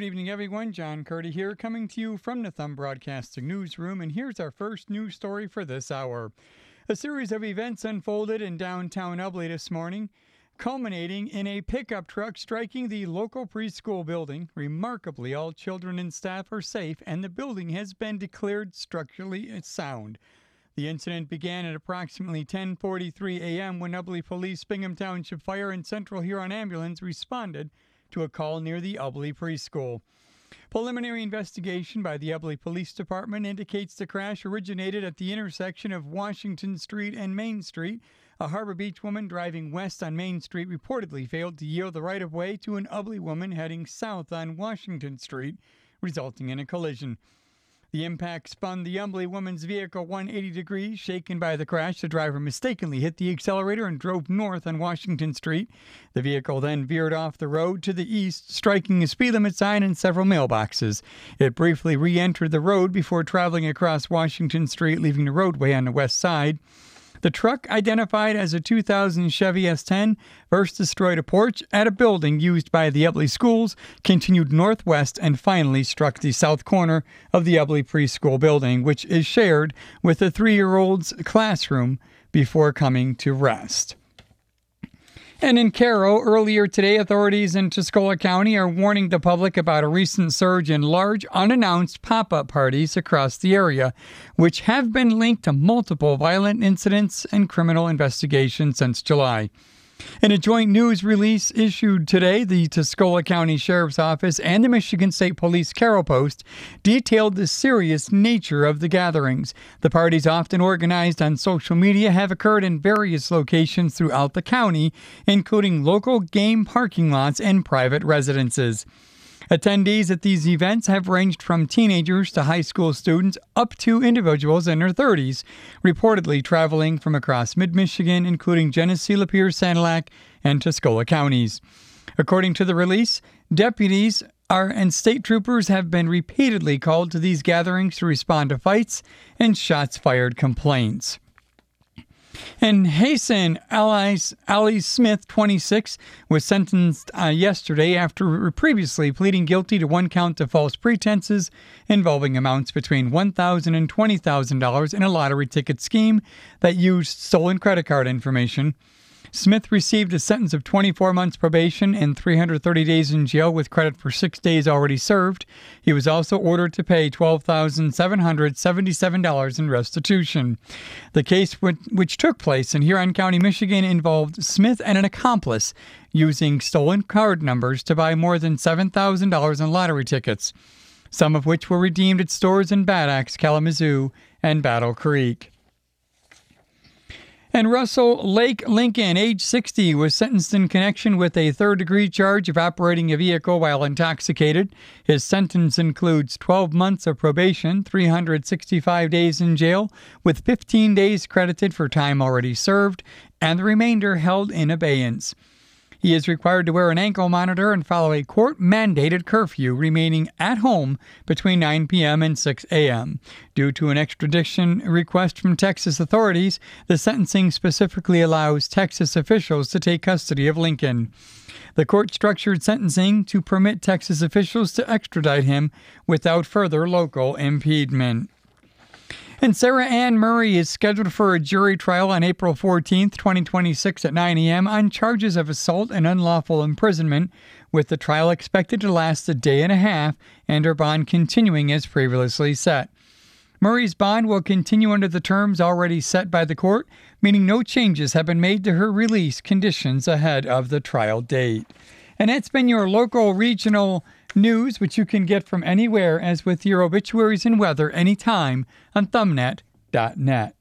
Good evening, everyone. John Curdy here, coming to you from the Thumb Broadcasting Newsroom, and here's our first news story for this hour. A series of events unfolded in downtown Ubly this morning, culminating in a pickup truck striking the local preschool building. Remarkably, all children and staff are safe, and the building has been declared structurally sound. The incident began at approximately 10:43 a.m. when Ubly Police, Bingham Township Fire, and Central Huron Ambulance responded to a call near the Ubly preschool. Preliminary investigation by the Ubly Police Department indicates the crash originated at the intersection of Washington Street and Main Street. A Harbor Beach woman driving west on Main Street reportedly failed to yield the right-of-way to an Ubly woman heading south on Washington Street, resulting in a collision. The impact spun the Ubly woman's vehicle 180 degrees. Shaken by the crash, the driver mistakenly hit the accelerator and drove north on Washington Street. The vehicle then veered off the road to the east, striking a speed limit sign and several mailboxes. It briefly re-entered the road before traveling across Washington Street, leaving the roadway on the west side. The truck, identified as a 2000 Chevy S10, first destroyed a porch at a building used by the Ubly schools, continued northwest, and finally struck the south corner of the Ubly preschool building, which is shared with a 3-year-old's classroom, before coming to rest. And in Caro, earlier today, authorities in Tuscola County are warning the public about a recent surge in large, unannounced pop-up parties across the area, which have been linked to multiple violent incidents and criminal investigations since July. In a joint news release issued today, the Tuscola County Sheriff's Office and the Michigan State Police Caro Post detailed the serious nature of the gatherings. The parties, often organized on social media, have occurred in various locations throughout the county, including local game parking lots and private residences. Attendees at these events have ranged from teenagers to high school students up to individuals in their 30s, reportedly traveling from across mid-Michigan, including Genesee, Lapeer, Sanilac, and Tuscola counties. According to the release, deputies and state troopers have been repeatedly called to these gatherings to respond to fights and shots fired complaints. And Hasan Ali Smith, 26, was sentenced yesterday after previously pleading guilty to one count of false pretenses involving amounts between $1,000 and $20,000 in a lottery ticket scheme that used stolen credit card information. Smith received a sentence of 24 months probation and 330 days in jail with credit for 6 days already served. He was also ordered to pay $12,777 in restitution. The case, which took place in Huron County, Michigan, involved Smith and an accomplice using stolen card numbers to buy more than $7,000 in lottery tickets, some of which were redeemed at stores in Bad Axe, Kalamazoo, and Battle Creek. And Russell Lake Lincoln, age 60, was sentenced in connection with a third-degree charge of operating a vehicle while intoxicated. His sentence includes 12 months of probation, 365 days in jail, with 15 days credited for time already served, and the remainder held in abeyance. He is required to wear an ankle monitor and follow a court-mandated curfew, remaining at home between 9 p.m. and 6 a.m. Due to an extradition request from Texas authorities, the sentencing specifically allows Texas officials to take custody of Lincoln. The court structured sentencing to permit Texas officials to extradite him without further local impediment. And Sarah Ann Murray is scheduled for a jury trial on April 14, 2026 at 9 a.m. on charges of assault and unlawful imprisonment, with the trial expected to last a day and a half and her bond continuing as previously set. Murray's bond will continue under the terms already set by the court, meaning no changes have been made to her release conditions ahead of the trial date. And that's been your local regional news, which you can get from anywhere, as with your obituaries and weather anytime on thumbnet.net.